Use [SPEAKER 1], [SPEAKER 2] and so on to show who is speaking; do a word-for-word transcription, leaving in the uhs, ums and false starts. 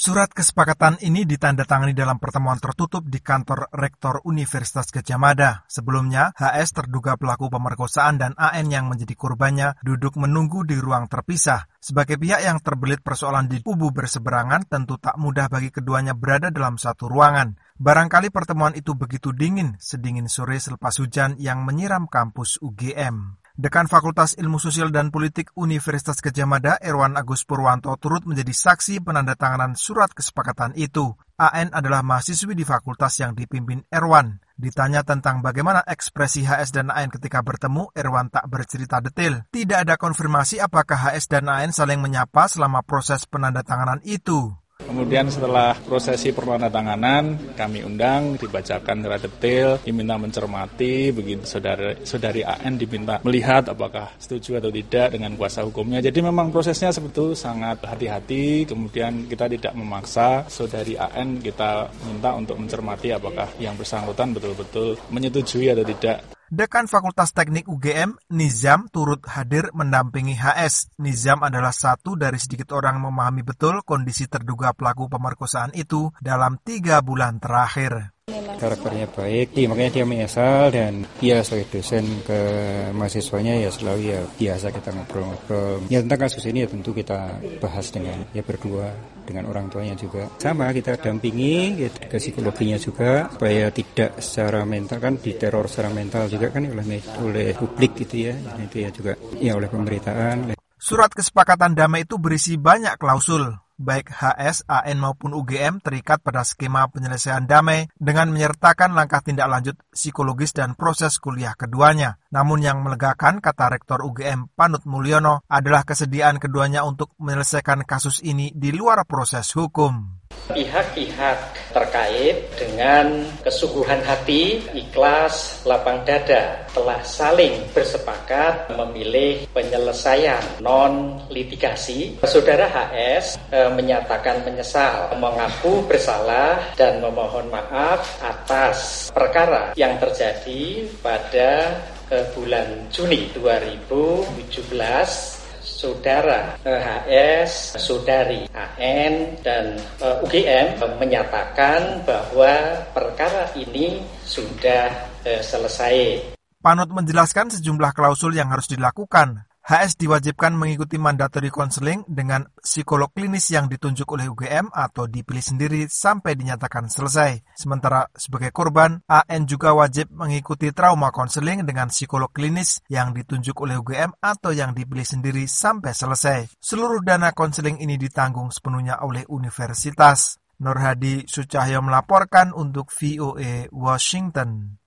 [SPEAKER 1] Surat kesepakatan ini ditandatangani dalam pertemuan tertutup di kantor Rektor Universitas Gadjah Mada. Sebelumnya, H S terduga pelaku pemerkosaan dan A N yang menjadi korbannya duduk menunggu di ruang terpisah. Sebagai pihak yang terbelit persoalan di kubu berseberangan, tentu tak mudah bagi keduanya berada dalam satu ruangan. Barangkali pertemuan itu begitu dingin, sedingin sore selepas hujan yang menyiram kampus U G M. Dekan Fakultas Ilmu Sosial dan Politik Universitas Gadjah Mada, Erwan Agus Purwanto, turut menjadi saksi penandatanganan surat kesepakatan itu. A N adalah mahasiswi di fakultas yang dipimpin Erwan. Ditanya tentang bagaimana ekspresi H S dan A N ketika bertemu, Erwan tak bercerita detail. Tidak ada konfirmasi apakah H S dan A N saling menyapa selama proses penandatanganan itu.
[SPEAKER 2] Kemudian setelah prosesi penandatanganan, kami undang, dibacakan secara detail, diminta mencermati, begitu saudari, saudari A N diminta melihat apakah setuju atau tidak dengan kuasa hukumnya. Jadi memang prosesnya sebetulnya sangat hati-hati, kemudian kita tidak memaksa saudari A N, kita minta untuk mencermati apakah yang bersangkutan betul-betul menyetujui atau tidak.
[SPEAKER 1] Dekan Fakultas Teknik U G M, Nizam, turut hadir mendampingi H S. Nizam adalah satu dari sedikit orang memahami betul kondisi terduga pelaku pemerkosaan itu dalam tiga bulan terakhir.
[SPEAKER 3] Karakternya baik, ya, makanya dia menyesal dan dia sebagai dosen ke mahasiswanya ya selalu ya biasa kita ngobrol-ngobrol. Ya tentang kasus ini ya tentu kita bahas dengan ya berdua dengan orang tuanya juga. Sama kita dampingi ya, ke psikologinya juga supaya tidak secara mental kan diteror secara mental juga kan oleh oleh publik gitu ya. Itu ya juga ya oleh pemberitaan.
[SPEAKER 1] Surat kesepakatan damai itu berisi banyak klausul. Baik H S, A N maupun U G M terikat pada skema penyelesaian damai dengan menyertakan langkah tindak lanjut psikologis dan proses kuliah keduanya. Namun yang melegakan, kata Rektor U G M Panut Mulyono, adalah kesediaan keduanya untuk menyelesaikan kasus ini di luar proses hukum.
[SPEAKER 4] Pihak-pihak terkait dengan kesungguhan hati, ikhlas, lapang dada telah saling bersepakat memilih penyelesaian non-litigasi. Saudara H S e, menyatakan menyesal, mengaku bersalah dan memohon maaf atas perkara yang terjadi pada e, bulan Juni dua ribu tujuh belas. Saudara H S, saudari A N, dan uh, U G M menyatakan bahwa perkara ini sudah uh, selesai.
[SPEAKER 1] Panut menjelaskan sejumlah klausul yang harus dilakukan. H S diwajibkan mengikuti mandatory counseling dengan psikolog klinis yang ditunjuk oleh U G M atau dipilih sendiri sampai dinyatakan selesai. Sementara sebagai korban, A N juga wajib mengikuti trauma counseling dengan psikolog klinis yang ditunjuk oleh U G M atau yang dipilih sendiri sampai selesai. Seluruh dana counseling ini ditanggung sepenuhnya oleh universitas. Nur Hadi Sucahyo melaporkan untuk V O A Washington.